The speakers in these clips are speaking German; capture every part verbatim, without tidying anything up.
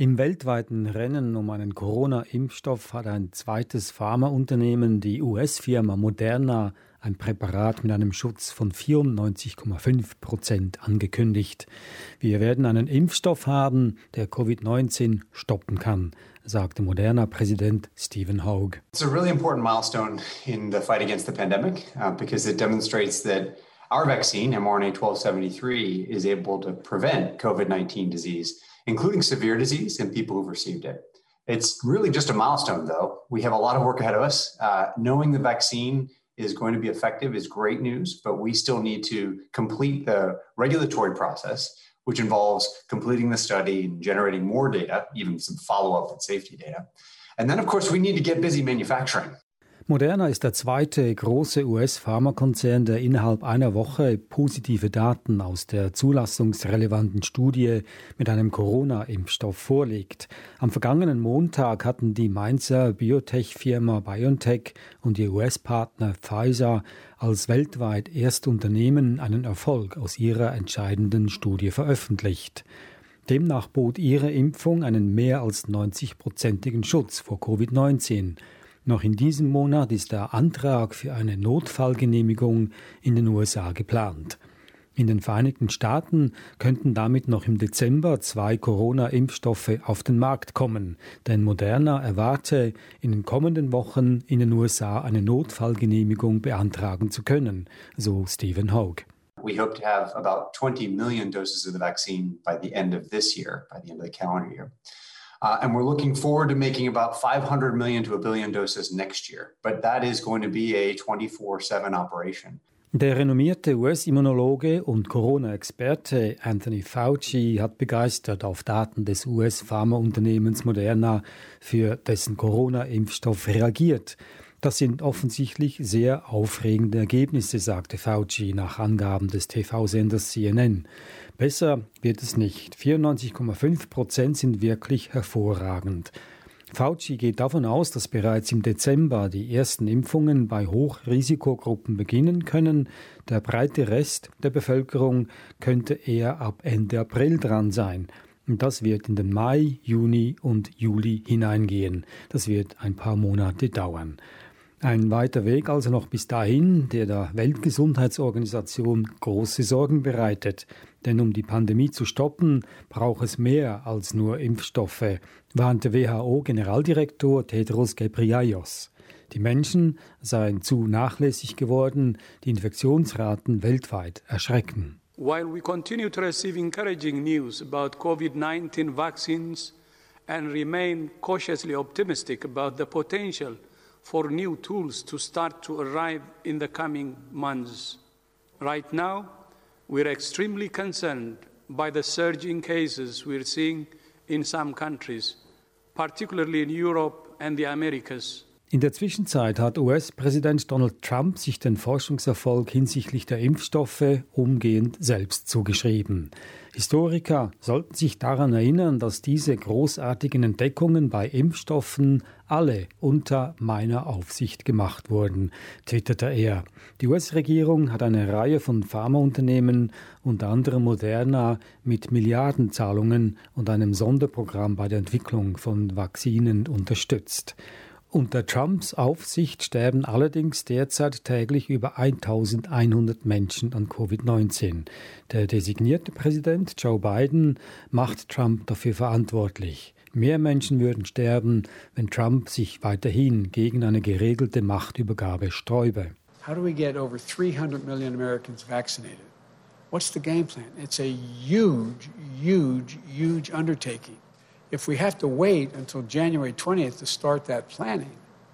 Im weltweiten Rennen um einen Corona-Impfstoff hat ein zweites Pharmaunternehmen, die U S-Firma Moderna, ein Präparat mit einem Schutz von vierundneunzig Komma fünf Prozent angekündigt. Wir werden einen Impfstoff haben, der Covid neunzehn stoppen kann, sagte Moderna-Präsident Stephen Hoge. It's a really important milestone in the fight against the pandemic uh, because it demonstrates that our vaccine, m R N A twelve seventy-three, is able to prevent Covid nineteen disease, including severe disease in people who've received it. It's really just a milestone, though. We have a lot of work ahead of us. Uh, knowing the vaccine is going to be effective is great news, but we still need to complete the regulatory process, which involves completing the study and generating more data, even some follow-up and safety data. And then, of course, we need to get busy manufacturing. Moderna ist der zweite große U S-Pharmakonzern, der innerhalb einer Woche positive Daten aus der zulassungsrelevanten Studie mit einem Corona-Impfstoff vorlegt. Am vergangenen Montag hatten die Mainzer Biotech-Firma BioNTech und ihr U S-Partner Pfizer als weltweit Erstunternehmen einen Erfolg aus ihrer entscheidenden Studie veröffentlicht. Demnach bot ihre Impfung einen mehr als neunzig-prozentigen Schutz vor Covid neunzehn. Noch in diesem Monat ist der Antrag für eine Notfallgenehmigung in den U S A geplant. In den Vereinigten Staaten könnten damit noch im Dezember zwei Corona-Impfstoffe auf den Markt kommen, denn Moderna erwarte, in den kommenden Wochen in den U S A eine Notfallgenehmigung beantragen zu können, so Stephen Hoge. We hope to have about twenty million doses of the vaccine by the end of this year, by the end of the calendar year. Uh, and we're looking forward to making about five hundred million to a billion doses next year. But that is going to be a twenty-four seven operation. Der renommierte U S-Immunologe und Corona-Experte Anthony Fauci hat begeistert auf Daten des U S-Pharmaunternehmens Moderna für dessen Corona-Impfstoff reagiert. Das sind offensichtlich sehr aufregende Ergebnisse, sagte Fauci nach Angaben des T V-Senders C N N. Besser wird es nicht. vierundneunzig Komma fünf Prozent sind wirklich hervorragend. Fauci geht davon aus, dass bereits im Dezember die ersten Impfungen bei Hochrisikogruppen beginnen können. Der breite Rest der Bevölkerung könnte eher ab Ende April dran sein. Und das wird in den Mai, Juni und Juli hineingehen. Das wird ein paar Monate dauern. Ein weiter Weg also noch bis dahin, der der Weltgesundheitsorganisation große Sorgen bereitet. Denn um die Pandemie zu stoppen, braucht es mehr als nur Impfstoffe, warnte W H O-Generaldirektor Tedros Ghebreyesus. Die Menschen seien zu nachlässig geworden, die Infektionsraten weltweit erschrecken. While we continue to receive encouraging news about Covid nineteen vaccines and remain cautiously optimistic about the potential for new tools to start to arrive in the coming months. Right now, we're extremely concerned by the surge in cases we're seeing in some countries, particularly in Europe and the Americas. In der Zwischenzeit hat U S-Präsident Donald Trump sich den Forschungserfolg hinsichtlich der Impfstoffe umgehend selbst zugeschrieben. Historiker sollten sich daran erinnern, dass diese großartigen Entdeckungen bei Impfstoffen alle unter meiner Aufsicht gemacht wurden, twitterte er. Die U S-Regierung hat eine Reihe von Pharmaunternehmen, unter anderem Moderna, mit Milliardenzahlungen und einem Sonderprogramm bei der Entwicklung von Vakzinen unterstützt. Unter Trumps Aufsicht sterben allerdings derzeit täglich über eintausendeinhundert Menschen an Covid neunzehn. Der designierte Präsident Joe Biden macht Trump dafür verantwortlich. Mehr Menschen würden sterben, wenn Trump sich weiterhin gegen eine geregelte Machtübergabe sträube. How do we get over three hundred million Americans vaccinated? What's the game plan? It's a huge, huge, huge undertaking. If we have to wait until January twentieth to start that planning,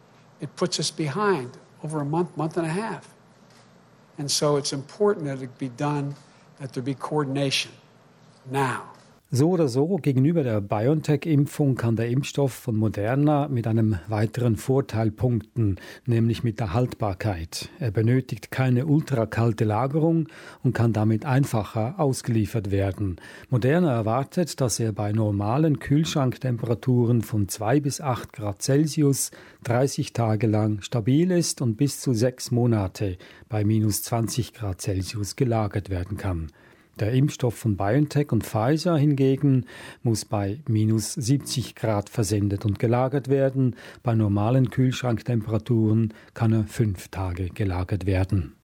it puts us behind over a month, month and a half. And so it's important that it be done, that there be coordination now. So oder so, gegenüber der BioNTech-Impfung kann der Impfstoff von Moderna mit einem weiteren Vorteil punkten, nämlich mit der Haltbarkeit. Er benötigt keine ultrakalte Lagerung und kann damit einfacher ausgeliefert werden. Moderna erwartet, dass er bei normalen Kühlschranktemperaturen von zwei bis acht Grad Celsius dreißig Tage lang stabil ist und bis zu sechs Monate bei minus zwanzig Grad Celsius gelagert werden kann. Der Impfstoff von BioNTech und Pfizer hingegen muss bei minus siebzig Grad versendet und gelagert werden. Bei normalen Kühlschranktemperaturen kann er fünf Tage gelagert werden.